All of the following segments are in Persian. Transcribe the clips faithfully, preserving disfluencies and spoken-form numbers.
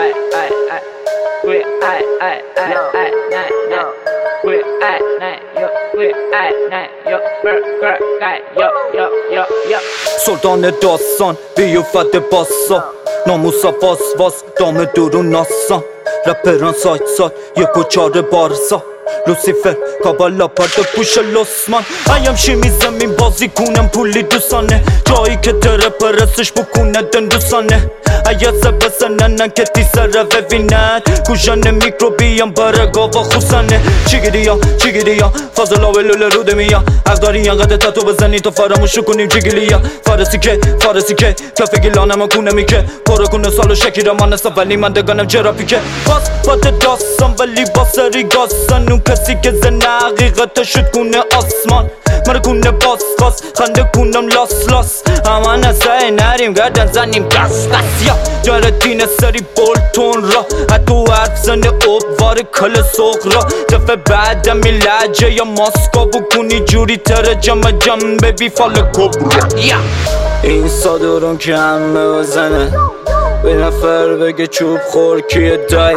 ay, ay, ay. We ay, ay, ay, ay, nay, nay. We ay, nay, yo, we ay, nay, yo, brr, brr, ay, yo, yo, yo, yo. سلطان داستان بیوفت باسا ناموسا واس واس دام دورو ناسا رپران سایت سایت یک و چار بارسا لوسیفر کابالا پرد پوش لسمان ایم شیمی زمین بازی کنم پولی دوستانه جایی که تره پرستش بکنه دندوسانه ایا زبسنن که تی سر وینت کشن میکروبیم برگا و خوسانه چیگیریا چیگیریا فاضلا و لوله رو دمیا اقداری ینقدر تاتو بزنی تو فراموشو کنیم چیگیلیا فارسی که فارسی که کف گیلانم کنه میکه پرو کنه سالو شکیرا من نسا ولی من دگانم چرا پیکه باز باد داستان ولی با سری گاستن اون کسی که زن حقیقت شد کنه آسمان مرا کنه باس باس خنده کنم لاس لاس اما نسای نریم گردن زنیم دست دست یا داره دین سری بولتون را حدو حرف زنه اووار کل سوق را دفعه بعدم لحجه یا ماسکا بکنی جوری تره جمع جمع ببی فال کبرا این صادرون که همه بزنه به نفر بگه چوب خور کیه دای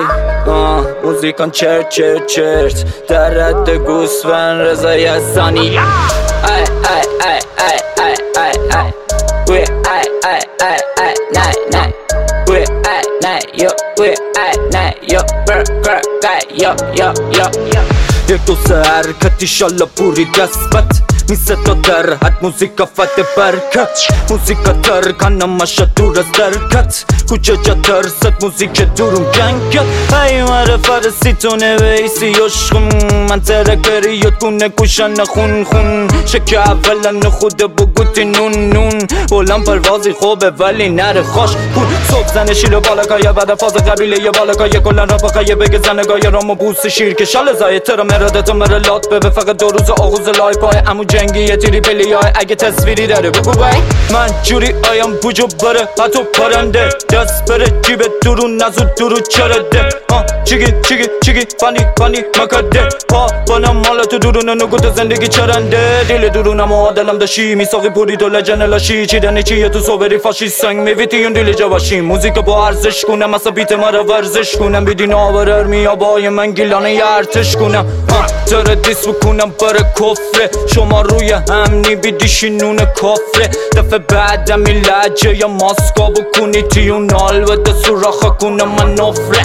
موزیکان چرت چرت چرت در رد گوسفند رضا یزدانی ای ای ای ای ای ای ای وی ای ای ای ای نای نای وی ای نای یو وی ای نای یو بر بر گای یو یو یو یک دو سه حرکت ایشالله پوری دستبت میسه تا در حد موزیکا فت برکت موزیکا ترکن همشا دور از درکت کجا جا ترست موزیک دورم جنگت ای مره فرسی تو نویسی عشقم من ترکری یاد کنه کشن خون خون شکه اولا خوده بگوتی نون نون بلند پروازی خوبه ولی نره خوش کن صبح زنه شیر بالکایه بعد فاز قبیله یه بالکایه کلن را پاکایه بگه زنگایه رامو بوس شیر که شال زایه ترا مرادتو مره لات ببه فقط دو روز آغوز لای پای امو جنگی یه تیری بلی های اگه تصویری داره بگو بای من جوری آیم بوجو بره حتی پرنده دست بره جیب درون نزود درو چرده ها چیگی چیگی چیگی فانی فانی مکرده پا بانم مالتو درون نگوت زندگی چرنده دیل درونم و دلم داشی میساقی پوری دو لجن لاشی چیدنی چیه تو صبری فاشی سنگ میویتی اون دیل جواشی موزیک با ارزش کنم اصلا بیت مرا ورزش کنم بیدین آورر میا بای من گیلانه یه ارتش کنم ها تره دیس بکنم بره کفره شما روی هم نیبیدیشی نون کافره دفعه بعدم این لحجه یا ماسکا بکنی تیون حال بده سراخا کنم من نفره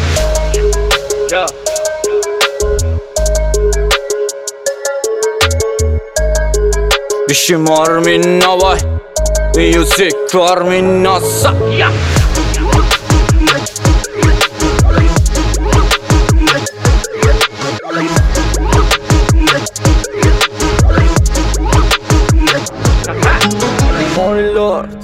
بیشمار می نوای میوزیک کار می ناسا Oh Lord